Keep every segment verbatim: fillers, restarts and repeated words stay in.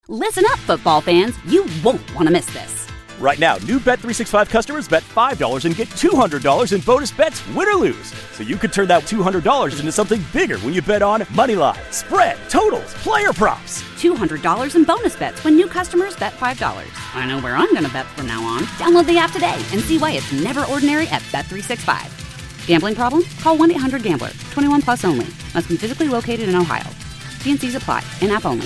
Listen up, football fans. You won't want to miss this. Right now, new Bet three sixty-five customers bet five dollars and get two hundred dollars in bonus bets, win or lose. So you could turn that two hundred dollars into something bigger when you bet on money line, spread, totals, player props. two hundred dollars in bonus bets when new customers bet five dollars. I know where I'm going to bet from now on. Download the app today and see why it's never ordinary at Bet three sixty-five. Gambling problem? Call one eight hundred gambler. twenty-one plus only. Must be physically located in Ohio. T and C's apply. In-app only.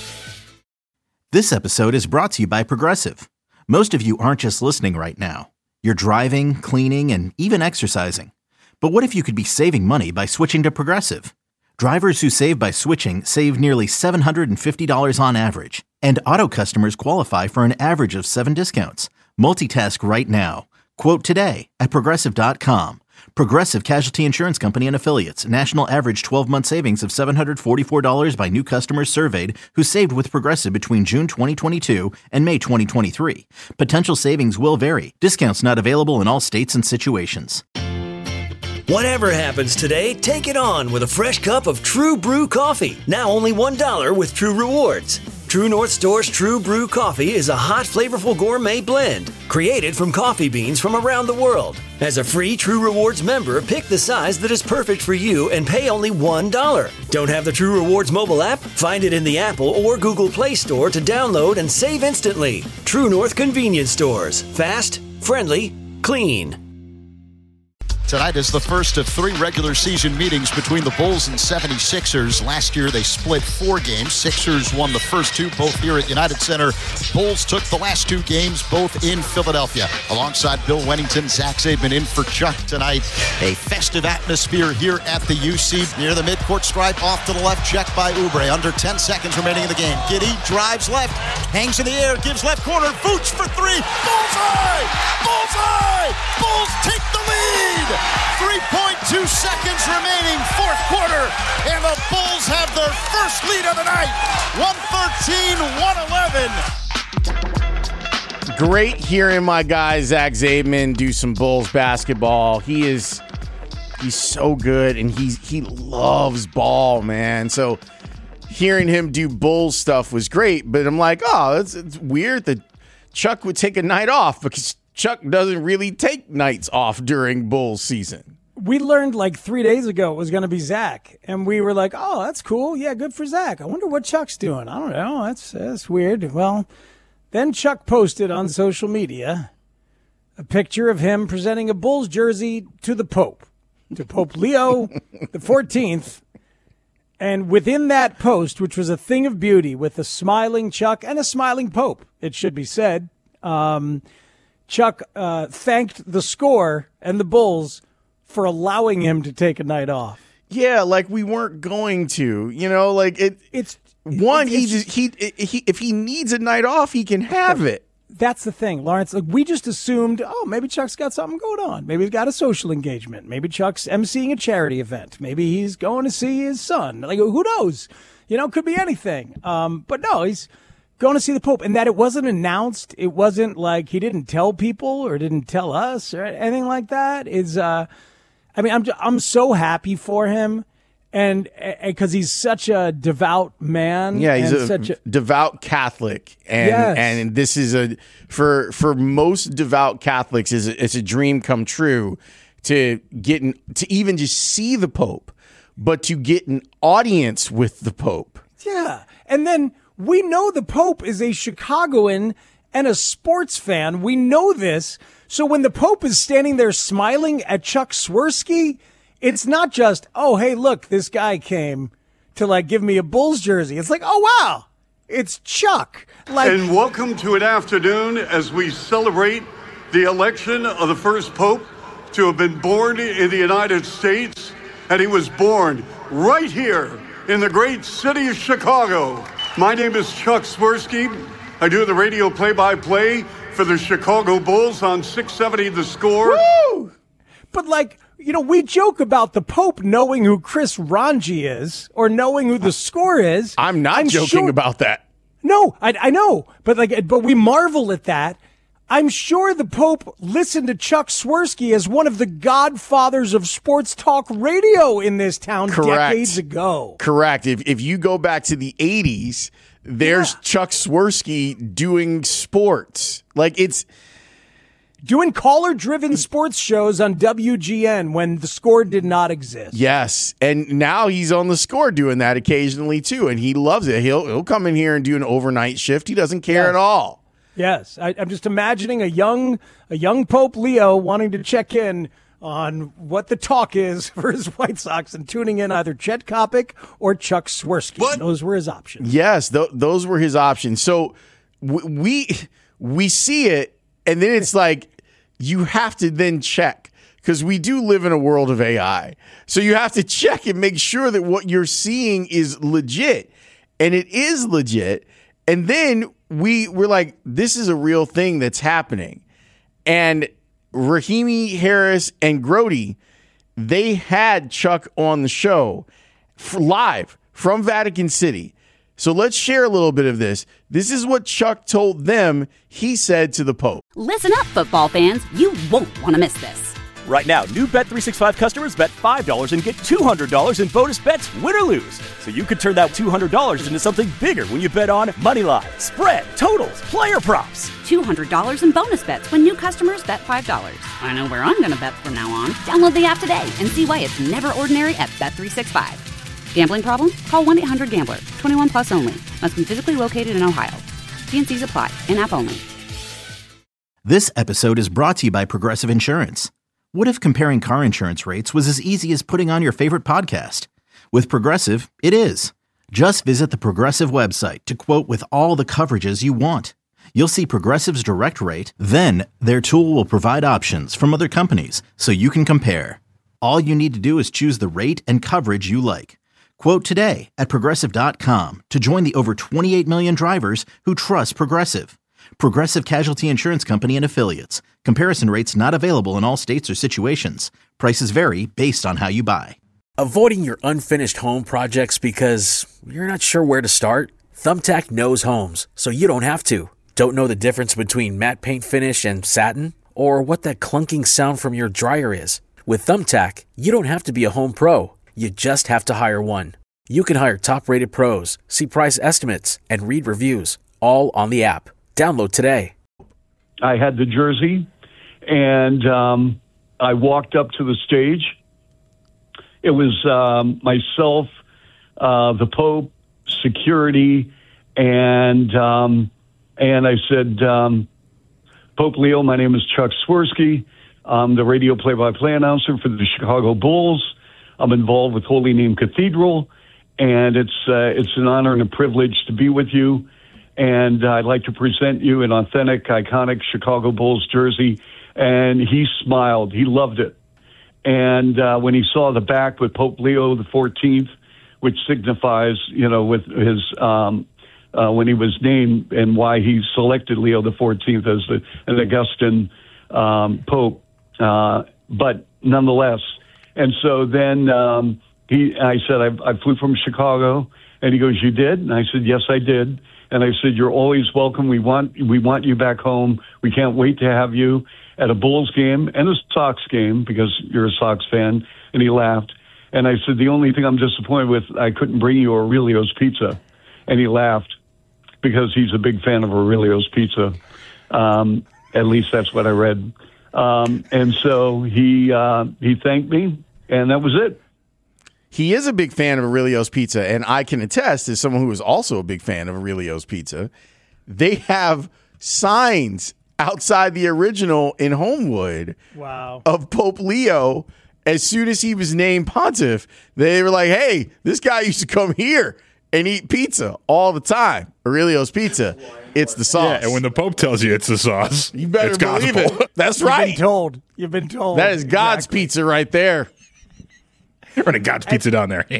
This episode is brought to you by Progressive. Most of you aren't just listening right now. You're driving, cleaning, and even exercising. But what if you could be saving money by switching to Progressive? Drivers who save by switching save nearly seven hundred fifty dollars on average. And auto customers qualify for an average of seven discounts. Multitask right now. Quote today at Progressive dot com. Progressive Casualty Insurance Company and Affiliates. National average twelve-month savings of seven hundred forty-four dollars by new customers surveyed who saved with Progressive between June twenty twenty-two and May twenty twenty-three. Potential savings will vary. Discounts not available in all states and situations. Whatever happens today, take it on with a fresh cup of True Brew coffee. Now only one dollar with True Rewards. True North Store's True Brew Coffee is a hot, flavorful gourmet blend created from coffee beans from around the world. As a free True Rewards member, pick the size that is perfect for you and pay only one dollar. Don't have the True Rewards mobile app? Find it in the Apple or Google Play Store to download and save instantly. True North Convenience Stores. Fast, friendly, clean. Tonight is the first of three regular season meetings between the Bulls and seventy-sixers. Last year, they split four games. Sixers won the first two, both here at United Center. Bulls took the last two games, both in Philadelphia. Alongside Bill Wennington, Zach Zaidman in for Chuck tonight. A festive atmosphere here at the U C. Near the midcourt stripe, off to the left, check by Oubre. Under ten seconds remaining in the game. Giddey drives left, hangs in the air, gives left corner. Vooch for three. Bullseye! Bullseye! Bulls take the lead! three point two seconds remaining, fourth quarter, and the Bulls have their first lead of the night. one thirteen one eleven. Great hearing my guy Zach Zaidman do some Bulls basketball. He is he's so good, and he's he loves ball, man. So hearing him do Bulls stuff was great, but I'm like, oh, it's, it's weird that Chuck would take a night off because Chuck doesn't really take nights off during Bulls season. We learned like three days ago it was going to be Zach, and we were like, oh, that's cool. Yeah, good for Zach. I wonder what Chuck's doing. I don't know. That's, that's weird. Well, then Chuck posted on social media a picture of him presenting a Bulls jersey to the Pope, to Pope Leo the fourteenth. And within that post, which was a thing of beauty with a smiling Chuck and a smiling Pope, it should be said, um, Chuck uh, thanked the score and the Bulls for allowing him to take a night off. Yeah, like we weren't going to, you know, like it. It's one. It's, he just he, he if he needs a night off, he can have it. That's the thing, Lawrence. Like we just assumed, oh, maybe Chuck's got something going on. Maybe he's got a social engagement. Maybe Chuck's emceeing a charity event. Maybe he's going to see his son. Like who knows? You know, could be anything. Um, but no, he's going to see the Pope, and that it wasn't announced. It wasn't like he didn't tell people or didn't tell us or anything like that. Is uh, I mean, I'm I'm so happy for him, and because he's such a devout man. Yeah, he's and a, such a devout Catholic, and Yes. and this is a for for most devout Catholics is it's a dream come true to get in, to even just see the Pope, but to get an audience with the Pope. Yeah, and then we know the Pope is a Chicagoan and a sports fan. We know this. So when the Pope is standing there smiling at Chuck Swirsky, it's not just, oh, hey, look, this guy came to like give me a Bulls jersey. It's like, oh, wow, it's Chuck. Like, and welcome to an afternoon as we celebrate the election of the first Pope to have been born in the United States. And he was born right here in the great city of Chicago. My name is Chuck Swirsky. I do the radio play-by-play for the Chicago Bulls on six seventy The Score. Woo! But like, you know, we joke about the Pope knowing who Chris Ranji is or knowing who the Score is. I'm not I'm joking sure- about that. No, I, I know, but like, but we marvel at that. I'm sure the Pope listened to Chuck Swirsky as one of the godfathers of sports talk radio in this town Correct. decades ago. Correct. If if you go back to the eighties, there's Yeah. Chuck Swirsky doing sports. Like, it's doing caller-driven sports shows on W G N when the Score did not exist. yes, and now he's on the Score doing that occasionally too, and he loves it. He'll he'll come in here and do an overnight shift. He doesn't care Yes. at all. Yes, I, I'm just imagining a young a young Pope Leo wanting to check in on what the talk is for his White Sox and tuning in either Chet Kopic or Chuck Swirsky. What? Those were his options. Yes, th- those were his options. So w- we we see it, and then it's like you have to then check, because we do live in a world of A I. So you have to check and make sure that what you're seeing is legit, and it is legit. And then we we're like, this is a real thing that's happening. And Rahimi Harris and Grody, they had Chuck on the show f- live from Vatican City. So let's share a little bit of this. This is what Chuck told them he said to the Pope. Listen up, football fans. You won't want to miss this. Right now, new Bet three sixty-five customers bet five dollars and get two hundred dollars in bonus bets, win or lose. So you could turn that two hundred dollars into something bigger when you bet on money line, spread, totals, player props. two hundred dollars in bonus bets when new customers bet five dollars. I know where I'm going to bet from now on. Download the app today and see why it's never ordinary at Bet three sixty-five. Gambling problem? Call one eight hundred gambler. twenty-one plus only. Must be physically located in Ohio. T and C's apply. In-app only. This episode is brought to you by Progressive Insurance. What if comparing car insurance rates was as easy as putting on your favorite podcast? With Progressive, it is. Just visit the Progressive website to quote with all the coverages you want. You'll see Progressive's direct rate, then their tool will provide options from other companies so you can compare. All you need to do is choose the rate and coverage you like. Quote today at Progressive dot com to join the over twenty-eight million drivers who trust Progressive. Progressive Casualty Insurance Company and Affiliates. Comparison rates not available in all states or situations. Prices vary based on how you buy. Avoiding your unfinished home projects because you're not sure where to start? Thumbtack knows homes, so you don't have to. Don't know the difference between matte paint finish and satin? Or what that clunking sound from your dryer is? With Thumbtack, you don't have to be a home pro. You just have to hire one. You can hire top-rated pros, see price estimates, and read reviews, all on the app. Download today. I had the jersey, and um, I walked up to the stage. It was um, myself, uh, the Pope, security, and um, and I said, um, Pope Leo, my name is Chuck Swirsky. I'm the radio play-by-play announcer for the Chicago Bulls. I'm involved with Holy Name Cathedral, and it's uh, it's an honor and a privilege to be with you. And uh, I'd like to present you an authentic, iconic Chicago Bulls jersey. And he smiled. He loved it. And uh, when he saw the back with Pope Leo the fourteenth, which signifies, you know, with his um, uh, when he was named and why he selected Leo the fourteenth as the, an Augustan um, Pope. Uh, but nonetheless, and so then um, he, I said, I, I flew from Chicago, and he goes, "You did?" And I said, "Yes, I did." And I said, "You're always welcome. We want we want you back home. We can't wait to have you at a Bulls game and a Sox game because you're a Sox fan." And he laughed. And I said, "The only thing I'm disappointed with, I couldn't bring you Aurelio's Pizza." And he laughed because he's a big fan of Aurelio's Pizza. Um, at least that's what I read. Um, and so he uh, he thanked me, and that was it. He is a big fan of Aurelio's Pizza, and I can attest, as someone who is also a big fan of Aurelio's Pizza, they have signs outside the original in Homewood Wow. of Pope Leo. As soon as he was named pontiff, they were like, hey, this guy used to come here and eat pizza all the time. Aurelio's Pizza, it's the sauce. Yeah, and when the Pope tells you it's the sauce, you better it's believe gospel. it. That's You've right. been told. You've been told. That is God's Exactly. pizza right there. Running God's pizza down there.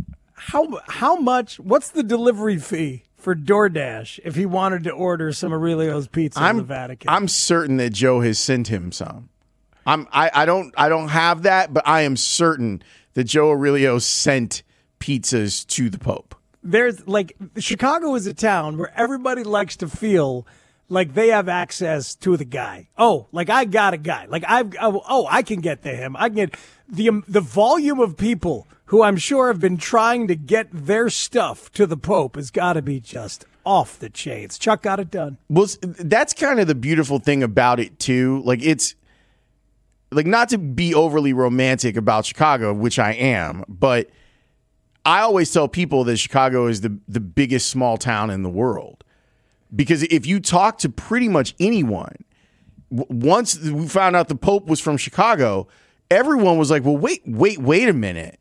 How how much? What's the delivery fee for DoorDash if he wanted to order some Aurelio's Pizza I'm, in the Vatican? I'm certain that Joe has sent him some. I'm I, I don't I don't have that, but I am certain that Joe Aurelio sent pizzas to the Pope. There's like Chicago is a town where everybody likes to feel like they have access to the guy. Oh, like I got a guy. Like I've oh, oh I can get to him. I can get the um, the volume of people who I'm sure have been trying to get their stuff to the Pope has got to be just off the chains. Chuck got it done. Well, that's kind of the beautiful thing about it too. Like it's like not to be overly romantic about Chicago, which I am, but I always tell people that Chicago is the, the biggest small town in the world. Because if you talk to pretty much anyone, w- once we found out the Pope was from Chicago, everyone was like, well, wait, wait, wait a minute.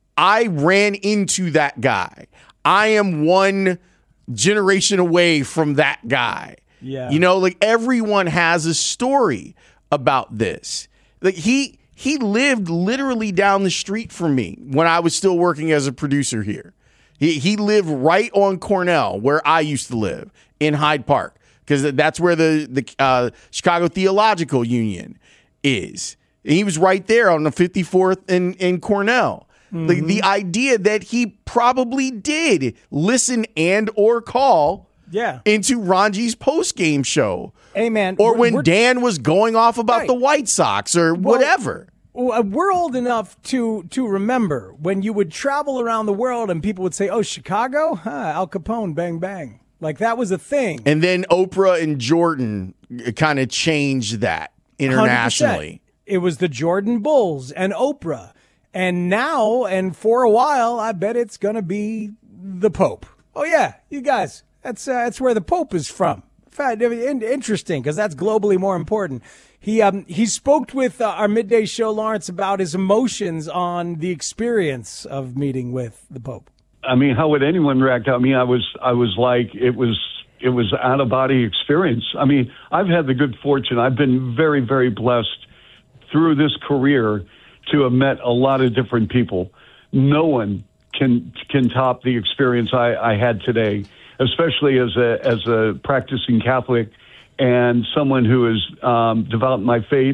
I ran into that guy. I am one generation away from that guy. Yeah. You know, like everyone has a story about this. Like he he lived literally down the street from me when I was still working as a producer here. He he lived right on Cornell, where I used to live, in Hyde Park, because that's where the the uh, Chicago Theological Union is. And he was right there on the fifty-fourth in in Cornell. Mm-hmm. Like the idea that he probably did listen and or call yeah. into Ranji's post game show. Hey man, or we're, when we're, Dan was going off about right. the White Sox or well, whatever. We're old enough to to remember when you would travel around the world and people would say, "Oh, Chicago, huh, Al Capone, bang bang." Like that was a thing. And then Oprah and Jordan kind of changed that internationally. one hundred percent. It was the Jordan Bulls and Oprah. And now, and for a while, I bet it's going to be the Pope. Oh, yeah, you guys, that's uh, that's where the Pope is from. Interesting, because that's globally more important. He um he spoke with uh, our midday show, Lawrence, about his emotions on the experience of meeting with the Pope. I mean, how would anyone react? I mean, I was I was like, it was it was out of body experience. I mean, I've had the good fortune. I've been very, very blessed through this career to have met a lot of different people. No one can can top the experience I, I had today, especially as a as a practicing Catholic and someone who has um, developed my faith.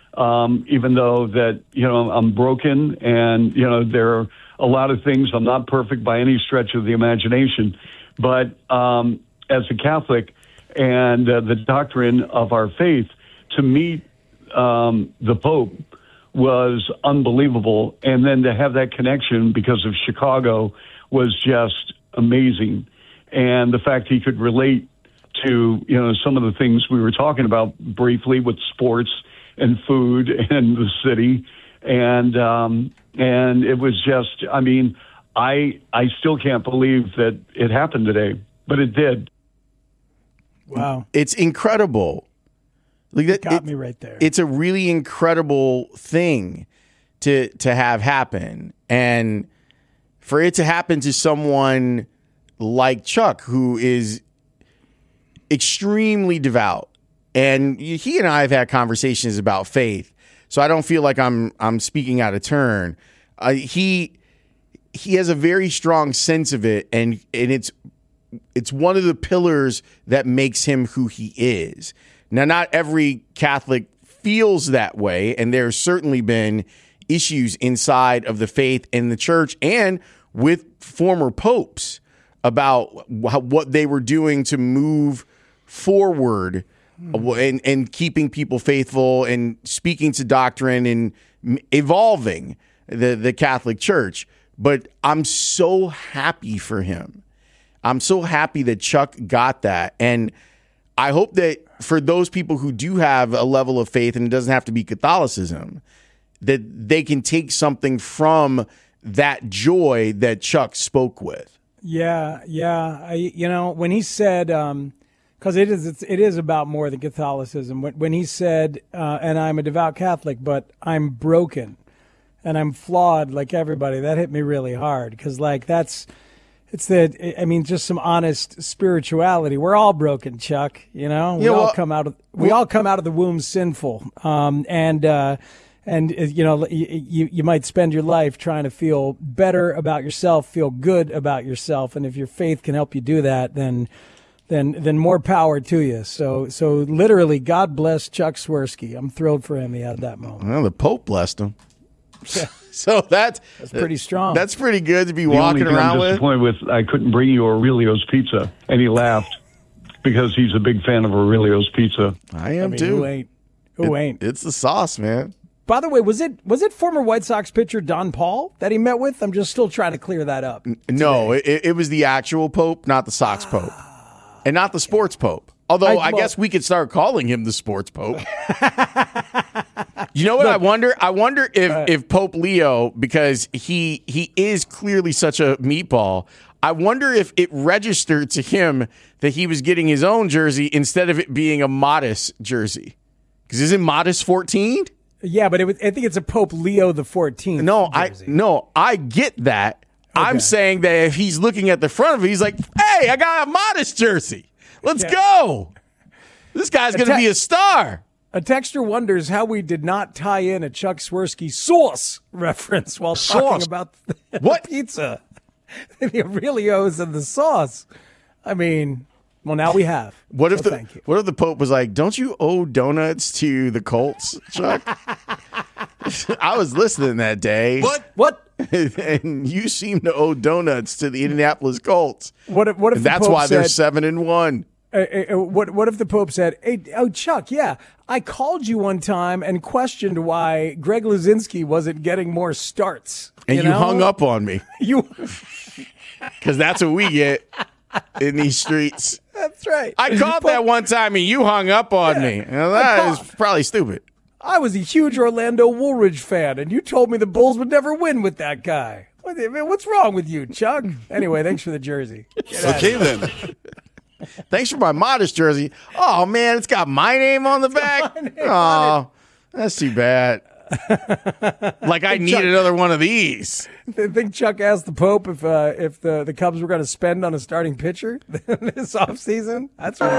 Um, even though that you know I'm broken, and you know there are a lot of things. I'm not perfect by any stretch of the imagination, but um, as a Catholic and uh, the doctrine of our faith, to meet um, the Pope was unbelievable. And then to have that connection because of Chicago was just amazing. And the fact he could relate to, you know, some of the things we were talking about briefly with sports and food and the city. And, um, and it was just, I mean, I, I still can't believe that it happened today, but it did. Wow. It's incredible. Like that, got it, me right there. It's a really incredible thing to to have happen, and for it to happen to someone like Chuck, who is extremely devout, and he and I have had conversations about faith, so I don't feel like I'm I'm speaking out of turn. Uh, he he has a very strong sense of it, and and it's it's one of the pillars that makes him who he is. Now, not every Catholic feels that way, and there's certainly been issues inside of the faith and the church and with former popes about what they were doing to move forward and, and keeping people faithful and speaking to doctrine and evolving the, the Catholic Church. But I'm so happy for him. I'm so happy that Chuck got that. And I hope that for those people who do have a level of faith, and it doesn't have to be Catholicism, that they can take something from that joy that Chuck spoke with. Yeah, yeah. I, you know, when he said, um, because it is it's, it is about more than Catholicism. When, when he said, uh, and I'm a devout Catholic, but I'm broken and I'm flawed like everybody, that hit me really hard because, like, that's. It's the, I mean, just some honest spirituality. We're all broken, Chuck. You know, we yeah, all well, come out of we well, all come out of the womb sinful. Um, and uh, and you know, you you might spend your life trying to feel better about yourself, feel good about yourself, and if your faith can help you do that, then then then more power to you. So so literally, God bless Chuck Swirsky. I'm thrilled for him. He had that moment. Well, the Pope blessed him. So that's that's pretty strong. That's pretty good to be the walking only thing around I'm with. disappointed with. I couldn't bring you Aurelio's pizza, and he laughed because he's a big fan of Aurelio's pizza. I am I mean, too. Who ain't? Who it, ain't? It's the sauce, man. By the way, was it was it former White Sox pitcher Don Paul that he met with? I'm just still trying to clear that up. No, it, it was the actual Pope, not the Sox Pope. and not the sports pope. Although I, I- I guess we could start calling him the sports pope. You know what I wonder? I wonder if if Pope Leo, because he he is clearly such a meatball, I wonder if it registered to him that he was getting his own jersey instead of it being a Modest jersey. Because isn't Modest fourteen? Yeah, but it was, I think it's a Pope Leo the fourteenth. No, jersey. I no, I get that. Okay. I'm saying that if he's looking at the front of it, he's like, "Hey, I got a Modest jersey. Let's Yeah. go. This guy's going to te- be a star." A texter wonders how we did not tie in a Chuck Swirsky sauce reference while talking Sauce? about the What? pizza. The Aurelios and the sauce. I mean, well, now we have. What if So the thank you. What if the Pope was like, "Don't you owe donuts to the Colts, Chuck?" I was listening that day. What? What? And you seem to owe donuts to the Indianapolis Colts. What if? What if And the that's Pope why they're said, seven and one. Uh, uh, what what if the Pope said, "Hey, oh Chuck, yeah, I called you one time and questioned why Greg Luzinski wasn't getting more starts, And you, know? hung up on me You, because that's what we get in these streets. that's right. I called that one time and you hung up on Yeah. me. Now, that I is call- probably stupid. I was a huge Orlando Woolridge fan, and you told me the Bulls would never win with that guy. What, man, what's wrong with you, Chuck? Anyway, thanks for the jersey. Get out of Okay, here. then. Thanks for my Modest jersey. Oh man, it's got my name on the back. Oh, that's too bad. Like I need Chuck- another one of these. I think Chuck asked the Pope if uh, if the, the Cubs were going to spend on a starting pitcher this offseason. That's what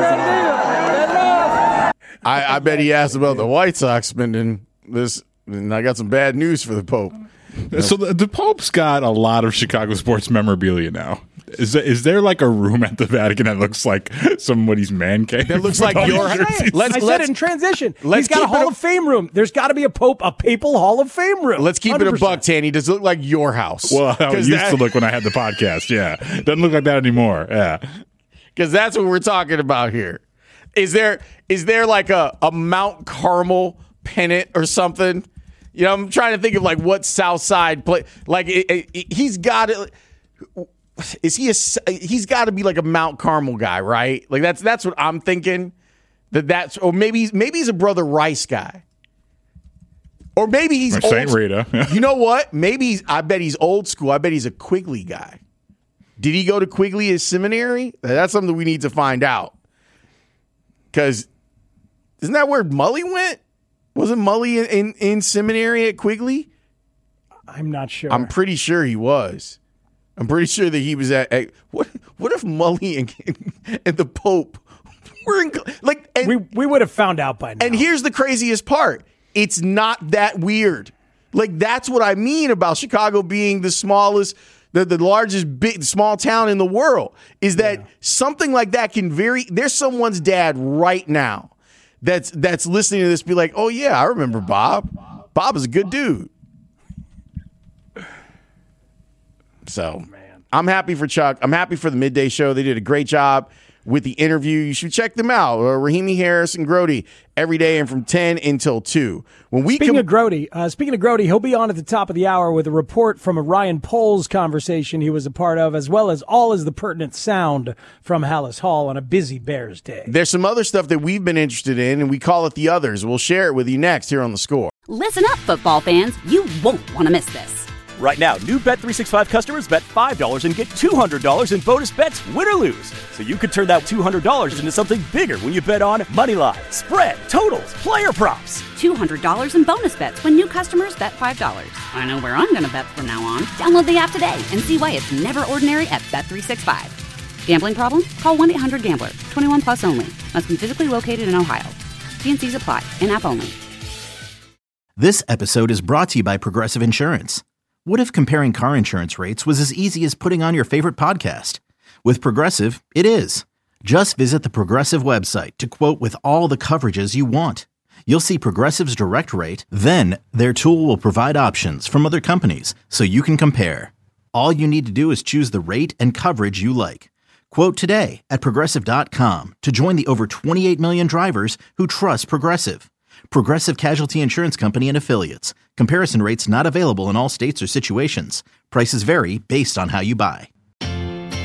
I, I bet he asked about the White Sox spending this, and I got some bad news for the Pope. So the, the Pope's got a lot of Chicago sports memorabilia now. Is there, is there like a room at the Vatican that looks like somebody's man cave? That looks like With all your- these jerseys? Let's- I said let's- it in transition. let's He's got a keep it Hall a- of Fame room. There's got to be a Pope, a papal Hall of Fame room. Let's keep one hundred it a percent. buck, Tanny. Does it look like your house? Well, how it 'Cause used that- to look when I had the podcast. Yeah, doesn't look like that anymore. Yeah, because that's what we're talking about here. Is there is there like a, a Mount Carmel pennant or something? You know, I'm trying to think of like what South Side play. Like it, it, it- he's got it. Is he a? He's got to be like a Mount Carmel guy, right? Like that's that's what I'm thinking. That that's or maybe he's maybe he's a Brother Rice guy, or maybe he's or Saint old- Rita. You know what? Maybe he's. I bet he's old school. I bet he's a Quigley guy. Did he go to Quigley as seminary? That's something we need to find out. Because isn't that where Mully went? Wasn't Mully in, in, in seminary at Quigley? I'm not sure. I'm pretty sure he was. I'm pretty sure that he was at. at what What if Mully and, and the Pope were in like? And, we we would have found out by now. and here's the craziest part: it's not that weird. Like that's what I mean about Chicago being the smallest, the, the largest big small town in the world. Is that yeah. something like that can very? There's someone's dad right now that's that's listening to this, be like, oh yeah, I remember Bob. Bob is a good dude. So I'm happy for Chuck. I'm happy for the midday show. They did a great job with the interview. You should check them out. Uh, Rahimi Harris and Grody every day and from ten until two. When we speaking com- of Grody, uh, speaking of Grody, he'll be on at the top of the hour with a report from a Ryan Poles conversation he was a part of, as well as all as the pertinent sound from Hallis Hall on a busy Bears day. There's some other stuff that we've been interested in, and we call it the others. We'll share it with you next here on The Score. Listen up, football fans. You won't want to miss this. Right now, new Bet three sixty-five customers bet five dollars and get two hundred dollars in bonus bets, win or lose. So you could turn that two hundred dollars into something bigger when you bet on money line, spread, totals, player props. two hundred dollars in bonus bets when new customers bet five dollars. I know where I'm going to bet from now on. Download the app today and see why it's never ordinary at Bet three sixty-five. Gambling problem? Call one eight hundred gambler. twenty-one plus only. Must be physically located in Ohio. T and C's apply. In-app only. This episode is brought to you by Progressive Insurance. What if comparing car insurance rates was as easy as putting on your favorite podcast? With Progressive, it is. Just visit the Progressive website to quote with all the coverages you want. You'll see Progressive's direct rate, then their tool will provide options from other companies so you can compare. All you need to do is choose the rate and coverage you like. Quote today at Progressive dot com to join the over twenty-eight million drivers who trust Progressive. Progressive Casualty Insurance Company and Affiliates. Comparison rates not available in all states or situations. Prices vary based on how you buy.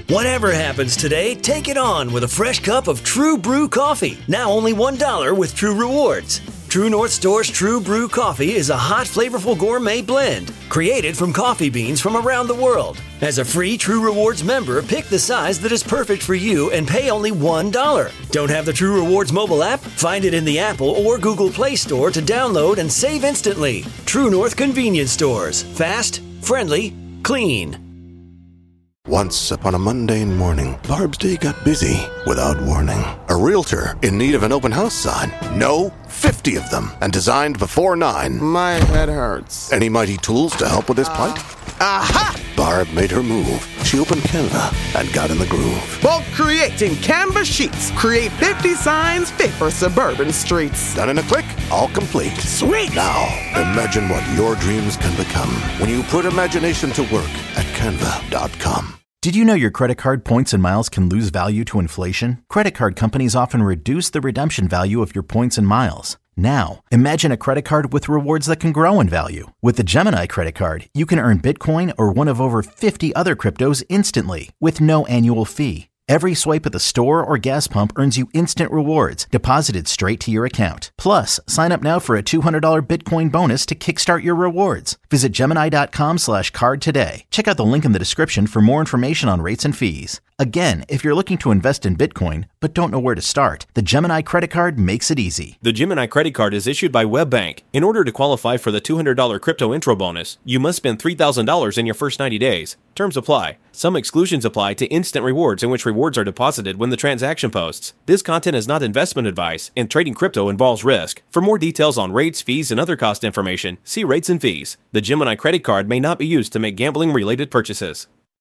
Whatever happens today, take it on with a fresh cup of True Brew coffee. Now only one dollar with True Rewards. True North Store's True Brew coffee is a hot, flavorful gourmet blend created from coffee beans from around the world. As a free True Rewards member, pick the size that is perfect for you and pay only one dollar. Don't have the True Rewards mobile app? Find it in the Apple or Google Play Store to download and save instantly. True North Convenience Stores. Fast, friendly, clean. Once upon a mundane morning, Barb's day got busy without warning. A realtor in need of an open house sign. No, fifty of them, and designed before nine. My head hurts. Any mighty tools to help with this plight? Aha! Barb made her move. She opened Canva and got in the groove. Bulk creating Canva sheets. Create fifty signs fit for suburban streets. Done in a click, all complete. Sweet! Now, imagine what your dreams can become when you put imagination to work at canva dot com. Did you know your credit card points and miles can lose value to inflation? Credit card companies often reduce the redemption value of your points and miles. Now, imagine a credit card with rewards that can grow in value. With the Gemini credit card, you can earn Bitcoin or one of over fifty other cryptos instantly with no annual fee. Every swipe at the store or gas pump earns you instant rewards deposited straight to your account. Plus, sign up now for a two hundred dollars Bitcoin bonus to kickstart your rewards. Visit Gemini.com slash card today. Check out the link in the description for more information on rates and fees. Again, if you're looking to invest in Bitcoin but don't know where to start, the Gemini credit card makes it easy. The Gemini credit card is issued by WebBank. In order to qualify for the two hundred dollars crypto intro bonus, you must spend three thousand dollars in your first ninety days. Terms apply. Some exclusions apply to instant rewards, in which rewards are deposited when the transaction posts. This content is not investment advice, and trading crypto involves risk. For more details on rates, fees, and other cost information, see rates and fees. The Gemini credit card may not be used to make gambling-related purchases.